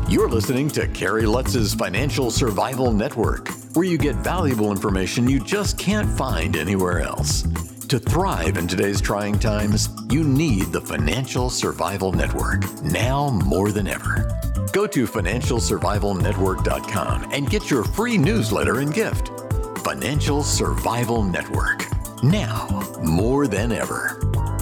You're listening to Kerry Lutz's Financial Survival Network, where you get valuable information you just can't find anywhere else. To thrive in today's trying times, you need the Financial Survival Network, now more than ever. Go to financialsurvivalnetwork.com and get your free newsletter and gift. Financial Survival Network, now more than ever.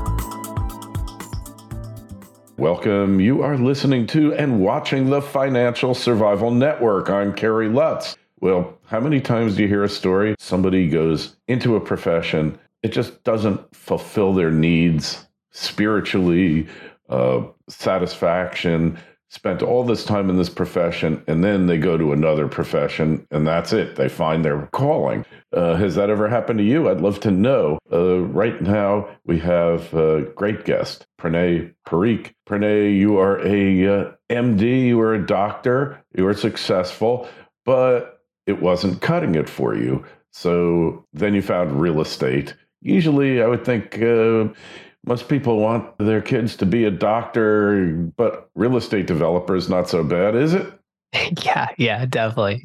Welcome. You are listening to and watching the Financial Survival Network. I'm Kerry Lutz. Well, how many times do you hear a story? Somebody goes into a profession, it just doesn't fulfill their needs spiritually, satisfaction, spent all this time in this profession, and then they go to another profession, and that's it. They find their calling. Has that ever happened to you? I'd love to know. Right now, we have a great guest, Pranay Parikh. Pranay, you are a MD, you are a doctor, you are successful, but it wasn't cutting it for you. So then you found real estate. Usually, I would think most people want their kids to be a doctor, but real estate developer is not so bad, is it? Yeah, definitely.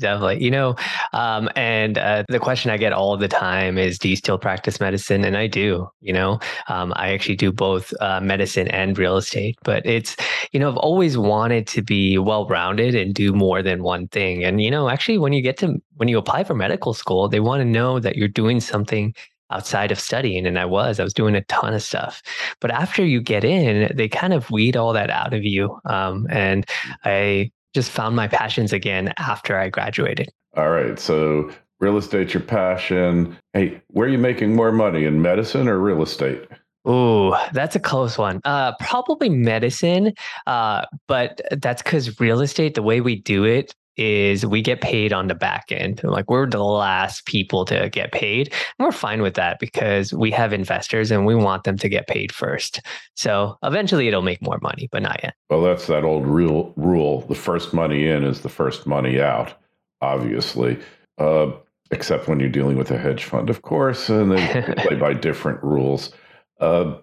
The question I get all the time is, do you still practice medicine? And I do, I actually do both medicine and real estate, but it's, I've always wanted to be well-rounded and do more than one thing. And, actually when you apply for medical school, they want to know that you're doing something outside of studying. And I was doing a ton of stuff, but after you get in, they kind of weed all that out of you. And I just found my passions again after I graduated. All right. So real estate's your passion. Hey, where are you making more money, in medicine or real estate? Oh, that's a close one. Probably medicine. But that's because real estate, the way we do it is we get paid on the back end. Like, we're the last people to get paid. And we're fine with that because we have investors and we want them to get paid first. So eventually it'll make more money, but not yet. Well, that's that old rule. The first money in is the first money out, obviously. Except when you're dealing with a hedge fund, of course, and they play by different rules. So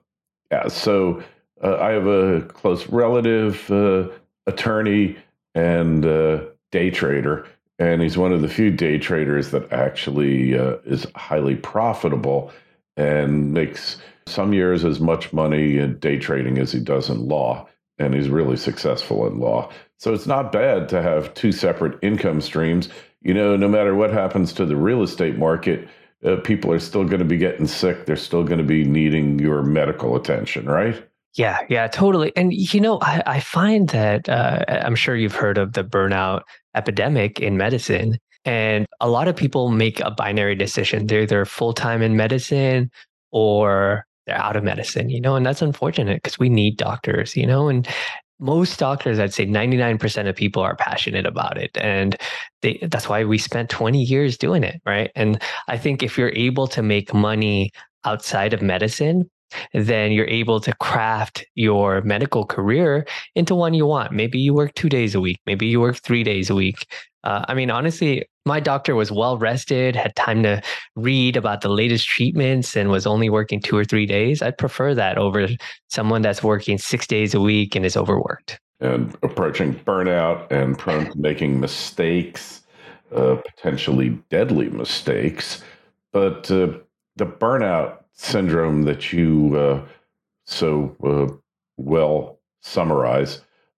I have a close relative, attorney, and day trader, and he's one of the few day traders that actually is highly profitable and makes some years as much money in day trading as he does in law, and he's really successful in law. So it's not bad to have two separate income streams. No matter what happens to the real estate market, people are still going to be getting sick. They're still going to be needing your medical attention, right? Yeah, totally. And, I find that I'm sure you've heard of the burnout epidemic in medicine. And a lot of people make a binary decision. They're either full-time in medicine or they're out of medicine, and that's unfortunate because we need doctors, and most doctors, I'd say 99% of people are passionate about it. And that's why we spent 20 years doing it, right? And I think if you're able to make money outside of medicine, then you're able to craft your medical career into one you want. Maybe you work 2 days a week. Maybe you work 3 days a week. Honestly, my doctor was well rested, had time to read about the latest treatments, and was only working 2 or 3 days. I'd prefer that over someone that's working 6 days a week and is overworked. And approaching burnout and prone to making mistakes, potentially deadly mistakes. But the burnout syndrome that you so well summarize,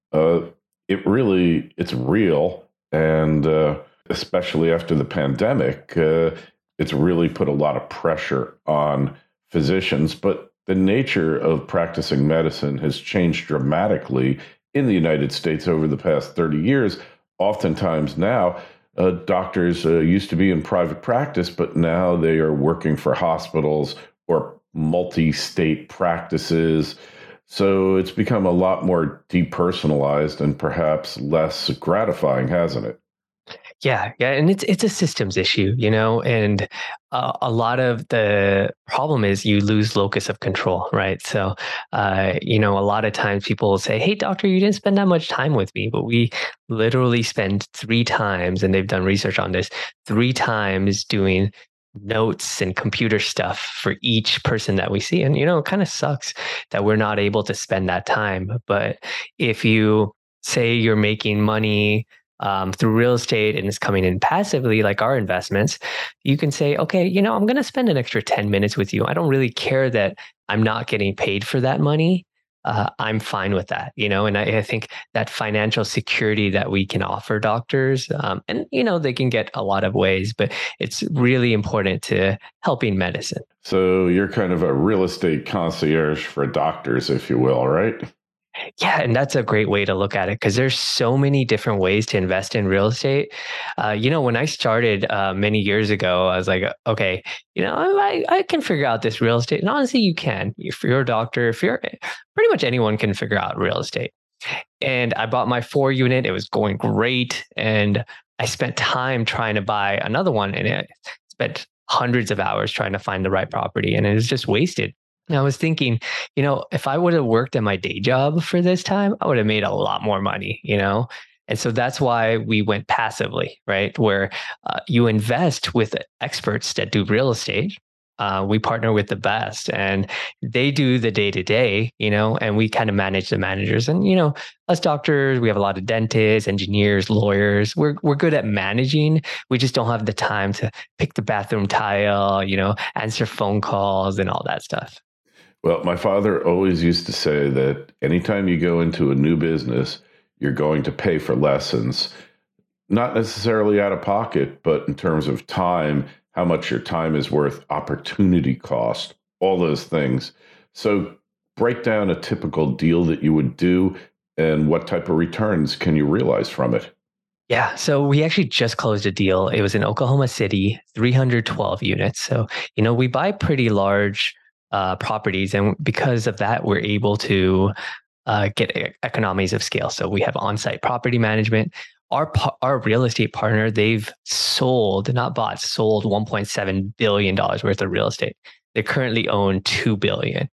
it's real. And especially after the pandemic, it's really put a lot of pressure on physicians. But the nature of practicing medicine has changed dramatically in the United States over the past 30 years. Oftentimes now, doctors used to be in private practice, but now they are working for hospitals or multi-state practices. So it's become a lot more depersonalized and perhaps less gratifying, hasn't it? Yeah, and it's a systems issue, and a lot of the problem is you lose locus of control, right? So, a lot of times people will say, "Hey, doctor, you didn't spend that much time with me," but we literally spend 3 times, and they've done research on this, 3 times doing notes and computer stuff for each person that we see. And, it kind of sucks that we're not able to spend that time. But if you say you're making money through real estate and it's coming in passively, like our investments, you can say, okay, I'm going to spend an extra 10 minutes with you. I don't really care that I'm not getting paid for that money. I'm fine with that, and I think that financial security that we can offer doctors, and, they can get a lot of ways, but it's really important to helping medicine. So you're kind of a real estate concierge for doctors, if you will, right? Yeah, and that's a great way to look at it because there's so many different ways to invest in real estate. When I started many years ago, I was like, okay, I can figure out this real estate. And honestly, you can. If you're a doctor, if you're pretty much anyone can figure out real estate. And I bought my 4-unit. It was going great. And I spent time trying to buy another one, and I spent hundreds of hours trying to find the right property, and it was just wasted. And I was thinking, if I would have worked at my day job for this time, I would have made a lot more money, And so that's why we went passively, right? Where you invest with experts that do real estate. We partner with the best, and they do the day to day, and we kind of manage the managers. And, us doctors, we have a lot of dentists, engineers, lawyers. We're good at managing. We just don't have the time to pick the bathroom tile, answer phone calls and all that stuff. Well, my father always used to say that anytime you go into a new business, you're going to pay for lessons, not necessarily out of pocket, but in terms of time, how much your time is worth, opportunity cost, all those things. So break down a typical deal that you would do and what type of returns can you realize from it? Yeah. So we actually just closed a deal. It was in Oklahoma City, 312 units. So, we buy pretty large properties. And because of that, we're able to get economies of scale. So we have on-site property management. Our real estate partner, they've sold, not bought, sold $1.7 billion worth of real estate. They currently own $2 billion.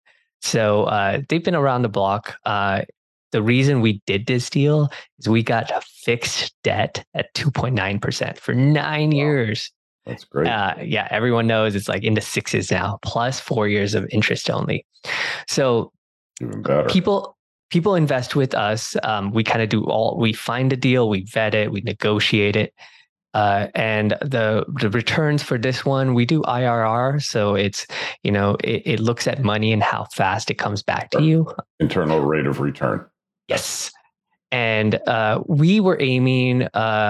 So they've been around the block. The reason we did this deal is we got a fixed debt at 2.9% for 9 years. That's great. Yeah, everyone knows it's like in the sixes now, plus 4 years of interest only. So even better. People invest with us. We kind of we find a deal, we vet it, we negotiate it. And the returns for this one, we do IRR. So it's, it looks at money and how fast it comes back to you. Internal rate of return. Yes. And we were aiming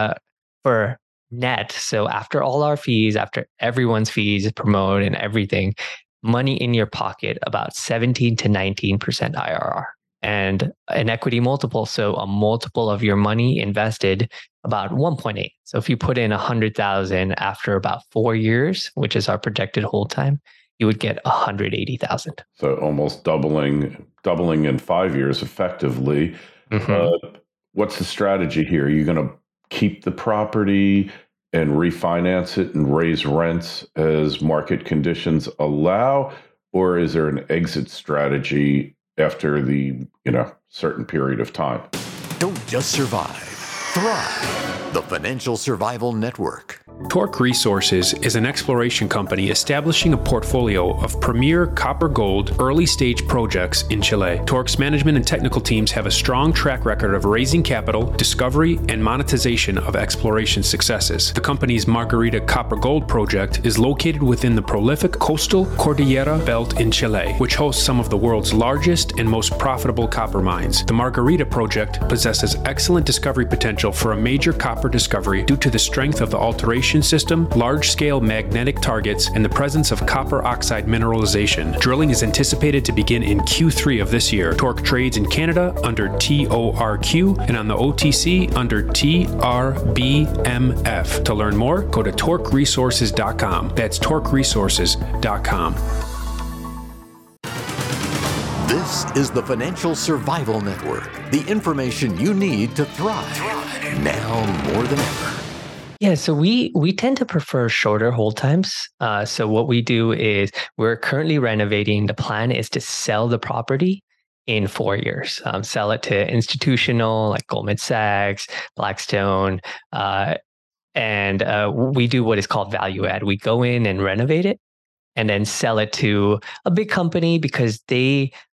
for net. So after all our fees, after everyone's fees, promote and everything, money in your pocket, about 17 to 19% IRR. And an equity multiple, so a multiple of your money invested, about 1.8. So if you put in 100,000 after about 4 years, which is our projected hold time, you would get 180,000. So almost doubling in 5 years effectively. Mm-hmm. What's the strategy here? Are you going to keep the property and refinance it and raise rents as market conditions allow? Or is there an exit strategy after the certain period of time? Don't just survive, thrive. The Financial Survival Network. Torque Resources is an exploration company establishing a portfolio of premier copper gold early stage projects in Chile. Torque's management and technical teams have a strong track record of raising capital, discovery, and monetization of exploration successes. The company's Margarita Copper Gold project is located within the prolific coastal Cordillera Belt in Chile, which hosts some of the world's largest and most profitable copper mines. The Margarita project possesses excellent discovery potential for a major copper discovery due to the strength of the alteration system, large-scale magnetic targets, and the presence of copper oxide mineralization. Drilling is anticipated to begin in Q3 of this year. Torque trades in Canada under TORQ and on the OTC under TRBMF. To learn more, go to torqueresources.com. That's torqueresources.com. This is the Financial Survival Network, the information you need to thrive now more than ever. Yeah, so we tend to prefer shorter hold times. So what we do is we're currently renovating. The plan is to sell the property in 4 years, sell it to institutional like Goldman Sachs, Blackstone, and we do what is called value add. We go in and renovate it and then sell it to a big company because they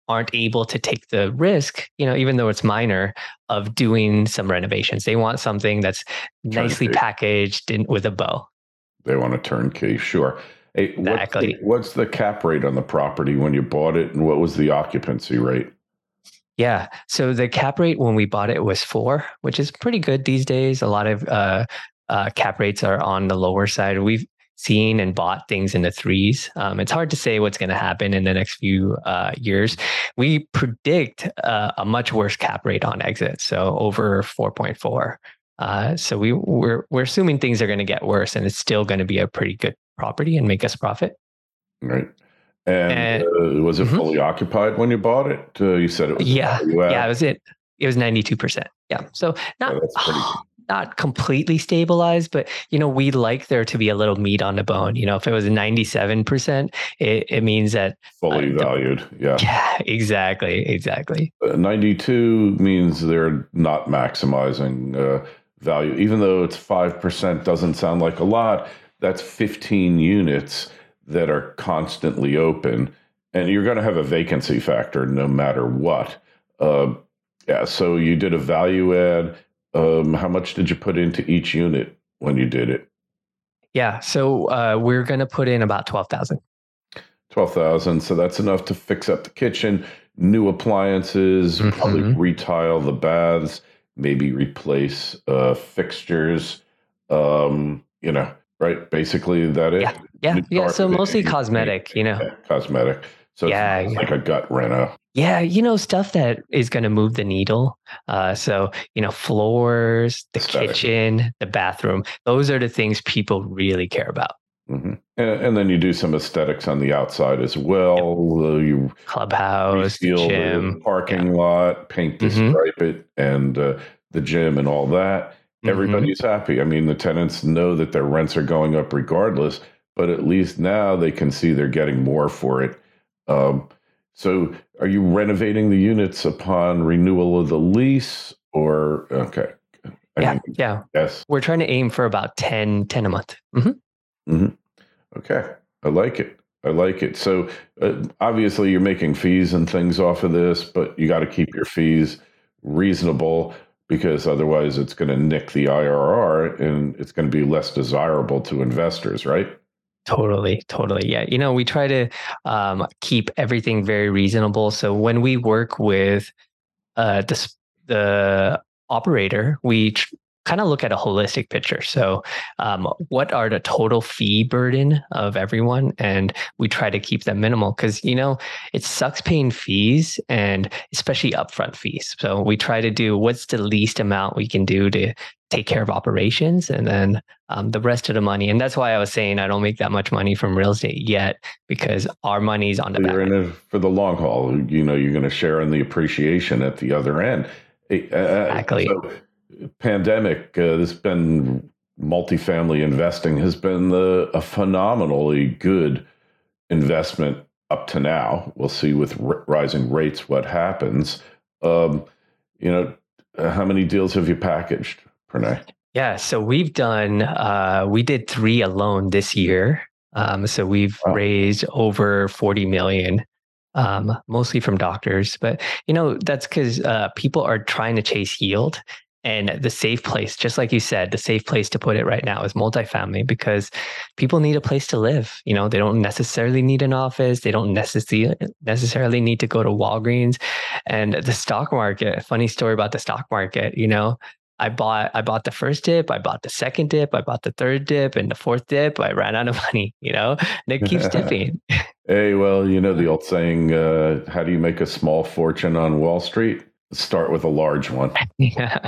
aren't able to take the risk, even though it's minor, of doing some renovations. They want something that's nicely packaged with a bow. They want a turnkey, sure. Hey, Exactly. what's the cap rate on the property when you bought it, and what was the occupancy rate? Yeah. So the cap rate when we bought it was 4, which is pretty good these days. A lot of cap rates are on the lower side. We've seen and bought things in the 3s. It's hard to say what's going to happen in the next few years. We predict a much worse cap rate on exit, so over 4.4. So we're assuming things are going to get worse, and it's still going to be a pretty good property and make us profit. Right. And was it fully occupied when you bought it? You said it was. Yeah, it was it. It was 92%. Yeah, so not completely stabilized, but we like there to be a little meat on the bone. If it was 97%, it means that fully valued. Yeah, exactly. 92 means they're not maximizing value, even though it's 5%. Doesn't sound like a lot. That's 15 units that are constantly open, and you're going to have a vacancy factor no matter what. So you did a value add. How much did you put into each unit when you did it? Yeah, so we're going to put in about $12,000. $12,000. So that's enough to fix up the kitchen, new appliances, probably retile the baths, maybe replace fixtures. Right? Basically, that it. Yeah. So mostly cosmetic. Cosmetic. So it's like a gut reno. Yeah, stuff that is going to move the needle. So, floors, the kitchen, the bathroom. Those are the things people really care about. Mm-hmm. And then you do some aesthetics on the outside as well. You clubhouse, gym, the parking lot, paint the stripe it, and the gym and all that. Everybody's happy. I mean, the tenants know that their rents are going up regardless, but at least now they can see they're getting more for it. So are you renovating the units upon renewal of the lease or, okay. Yeah. Yes. We're trying to aim for about 10 a month. Okay. I like it. So obviously you're making fees and things off of this, but you got to keep your fees reasonable, because otherwise it's going to nick the IRR and it's going to be less desirable to investors, right? Totally. Yeah. We try to keep everything very reasonable. So when we work with the operator, we kind of look at a holistic picture. So what are the total fee burden of everyone? And we try to keep them minimal because, it sucks paying fees, and especially upfront fees. So we try to do what's the least amount we can do to take care of operations, and then the rest of the money. And that's why I was saying I don't make that much money from real estate yet, because our money's on the back. You're in it for the long haul. You're going to share in the appreciation at the other end. Exactly. So, pandemic, there's been multifamily investing has been a phenomenally good investment up to now. We'll see with rising rates what happens. How many deals have you packaged, Pranay? Yeah, so we've done, we did 3 alone this year. So we've raised over 40 million. Mostly from doctors, but that's because people are trying to chase yield. And the safe place, just like you said, the safe place to put it right now is multifamily, because people need a place to live. They don't necessarily need an office. They don't necessarily need to go to Walgreens. And the stock market, funny story about the stock market, I bought the first dip, I bought the second dip, I bought the third dip, and the fourth dip, I ran out of money, and it keeps dipping. Hey, well, the old saying, how do you make a small fortune on Wall Street? Start with a large one. Yeah.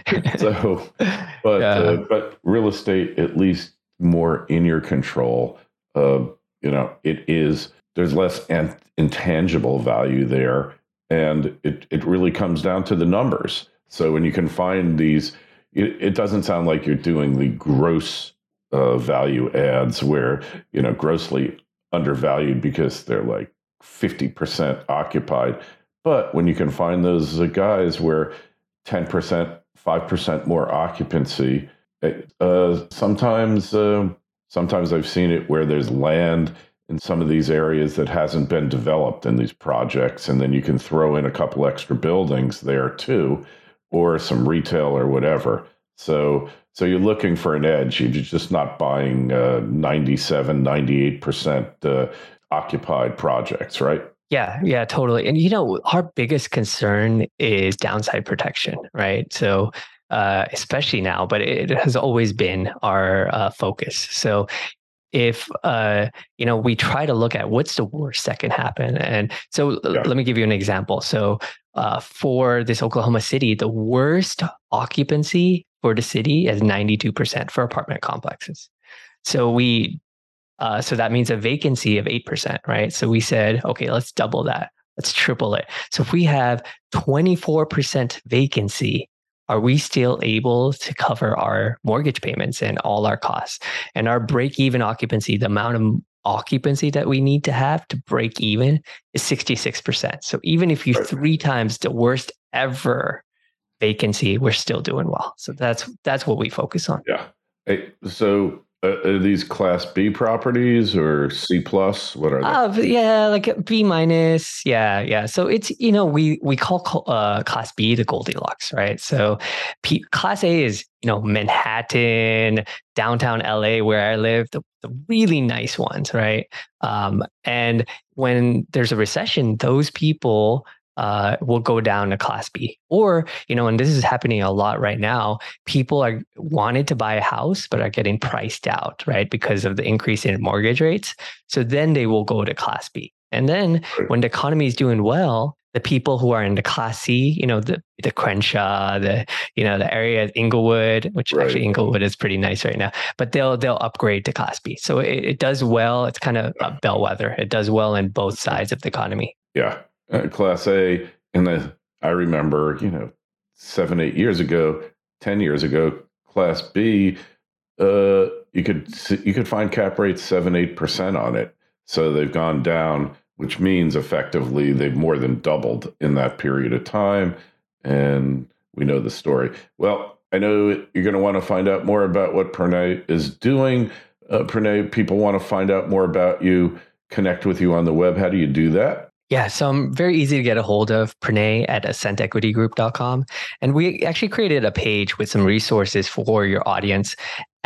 But real estate, at least more in your control. There's less intangible value there, and it really comes down to the numbers. So when you can find these, it doesn't sound like you're doing the gross value adds where grossly undervalued because they're like 50% occupied. But when you can find those guys where 10%, 5% more occupancy, sometimes I've seen it where there's land in some of these areas that hasn't been developed in these projects. And then you can throw in a couple extra buildings there too, or some retail or whatever. So you're looking for an edge. You're just not buying 97, 98% occupied projects, right? Yeah, totally. And our biggest concern is downside protection, right? So especially now, but it has always been our focus. So if we try to look at what's the worst that can happen, and so let me give you an example. So for this Oklahoma City, the worst occupancy for the city is 92% for apartment complexes. So so that means a vacancy of 8%, right? So we said, okay, let's double that. Let's triple it. So if we have 24% vacancy, are we still able to cover our mortgage payments and all our costs? And our break-even occupancy, the amount of occupancy that we need to have to break even is 66%. So even if you 3 times the worst ever vacancy, we're still doing well. So that's what we focus on. Yeah. Hey, so are these Class B properties or C+? What are they? Yeah, like B-. Yeah. So it's, we call Class B the Goldilocks, right? So Class A is, Manhattan, downtown LA, where I live, the really nice ones, right? And when there's a recession, those people will go down to Class B. Or, and this is happening a lot right now, people are wanted to buy a house, but are getting priced out, right? Because of the increase in mortgage rates. So then they will go to Class B. And then when the economy is doing well, the people who are in the Class C, the Crenshaw, the area of Inglewood, which actually Inglewood is pretty nice right now, but they'll upgrade to Class B. So it does well. It's kind of a bellwether. It does well in both sides of the economy. Yeah. Class A, and I remember, 7, 8 years ago, 10 years ago, Class B, you could find cap rates 7, 8% on it. So they've gone down, which means effectively they've more than doubled in that period of time. And we know the story. Well, I know you're going to want to find out more about what Pranay is doing. Pranay, people want to find out more about you, connect with you on the web. How do you do that? Yeah, so I'm very easy to get a hold of, Pranay at ascentequitygroup.com. And we actually created a page with some resources for your audience,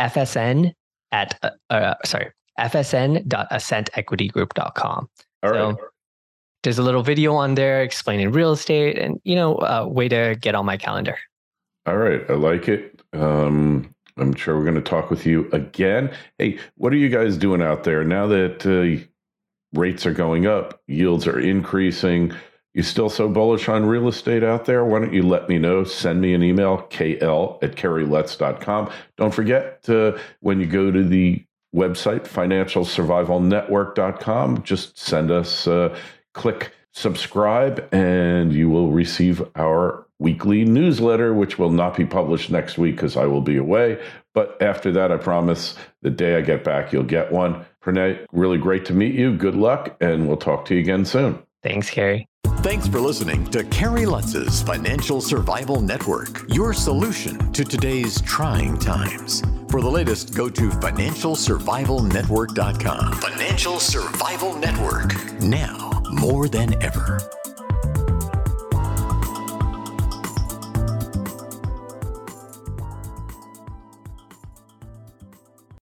fsn.ascentequitygroup.com. All right. So there's a little video on there explaining real estate and, a way to get on my calendar. All right. I like it. I'm sure we're going to talk with you again. Hey, what are you guys doing out there now that rates are going up, yields are increasing? You still so bullish on real estate out there? Why don't you let me know? Send me an email, kl@kerrylutz.com. Don't forget when you go to the website, financialsurvivalnetwork.com, just send us, click subscribe, and you will receive our weekly newsletter, which will not be published next week because I will be away. But after that, I promise the day I get back, you'll get one. Pranay, really great to meet you. Good luck, and we'll talk to you again soon. Thanks, Kerry. Thanks for listening to Kerry Lutz's Financial Survival Network, your solution to today's trying times. For the latest, go to financialsurvivalnetwork.com. Financial Survival Network, now more than ever.